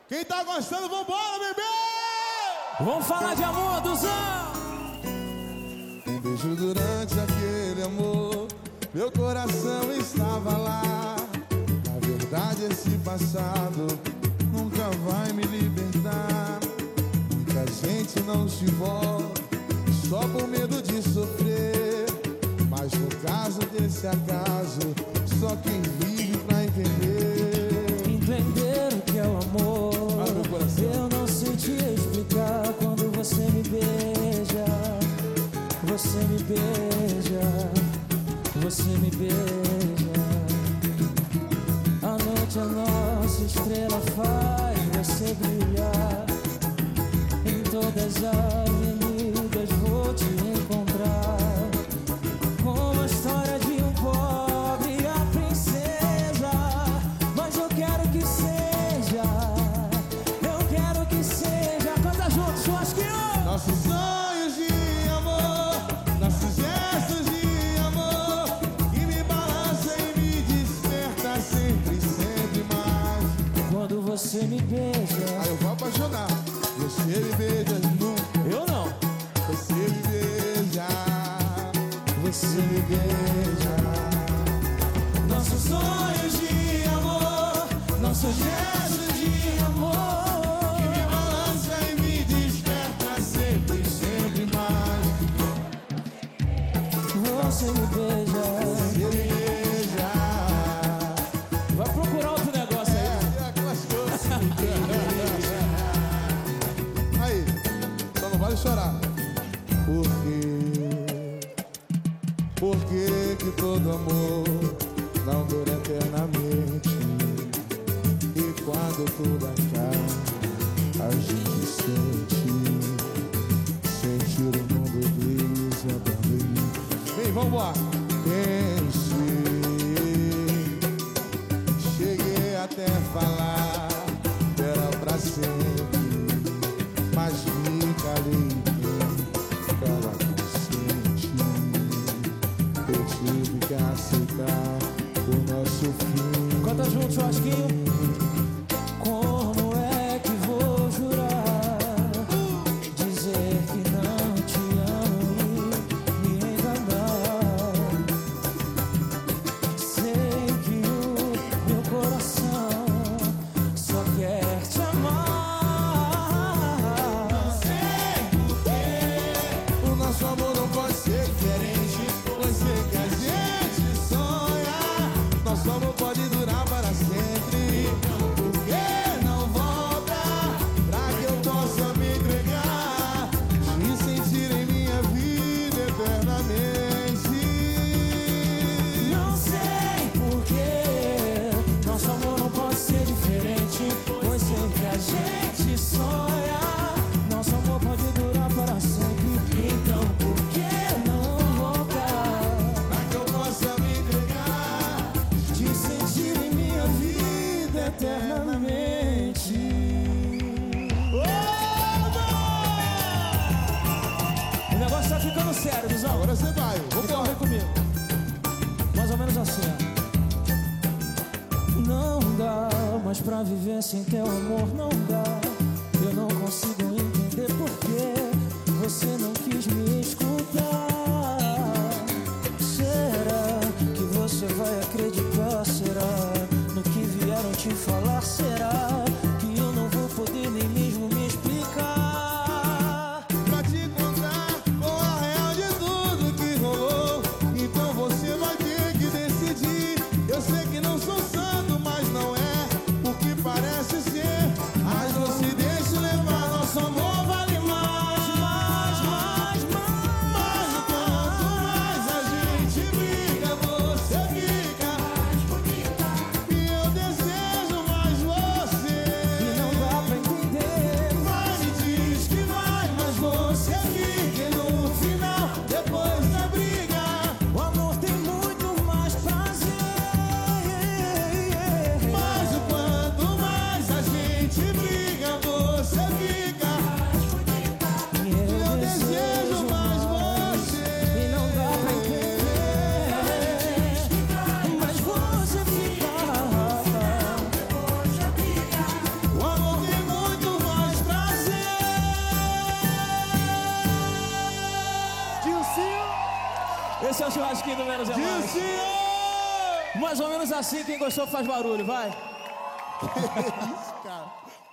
Quem tá gostando, vambora, bebê! Vamos falar de amor, Duzão! Um beijo durante aquele amor, meu coração estava lá. Na verdade esse passado nunca vai me libertar. Muita gente não se envolve só por medo de sofrer, mas no caso desse acaso, só quem vive pra entender. Entender o que é o amor. Meu coração. Eu não sei te explicar quando você me beija. Você me beija. Você me beija. A noite a nossa estrela faz você brilhar. Em todas as avenidas vou te encontrar, como a história de um pobre e a princesa. Mas eu quero que seja, eu quero que seja. Canta junto, churrasquinho! Nossos sonhos de amor, nossos gestos de amor, que me balança e me desperta sempre, sempre mais. Quando você me beija, Aí eu vou apaixonar. Você me beija nunca, eu não. você me beija, Você me beija. Nossos sonhos de amor, nossos gestos de amor, que me balança e me desperta sempre, sempre mais. você me beija. Você me beija. Vai procurar outro negócio aí. Aquelas coisas. Aí, só não vale chorar. Por que todo amor não dura eternamente? E quando tudo acaba, a gente sente o mundo desabando. Vem, vamos lá. Cheguei até falar que era pra sempre, mas me calei, ficava consciente. Eu tive que aceitar o nosso fim. Canta junto, churrasquinho. Como é que vou jurar, dizer que não te amo e me enganar? Sei que o meu coração só quer te amar. Não sei porquê o nosso amor não pode ser diferente. Pois sei que a gente sonha, nosso amor pode durar para sempre. Por que não volta pra que eu possa me entregar, te sentir em minha vida eternamente? Não sei porquê nosso amor não pode ser diferente, pois sempre a gente sonha, nosso amor pode durar para sempre. Então por que não voltar Pra que eu possa me entregar, te sentir em minha vida eternamente? O negócio tá ficando sério, Duzão. agora você vai. Então vem comigo. Mais ou menos assim, ó. Não dá mais pra viver sem teu amor, não dá. Eu não consigo entender por que você não quis me escutar. Será que você vai acreditar? Será no que vieram te falar? Será que eu não vou poder nem mesmo me explicar? Pra te contar com a real de tudo que rolou, então você vai ter que decidir. Eu sei que não sou santo, mas não é o que parece ser. Mas não se deixe levar, nosso amor vale mais, mais, mais, mais. Esse é o churrasquinho do Menos é Mais. Senhor! Mais ou menos assim, quem gostou faz barulho, vai. Que isso, cara?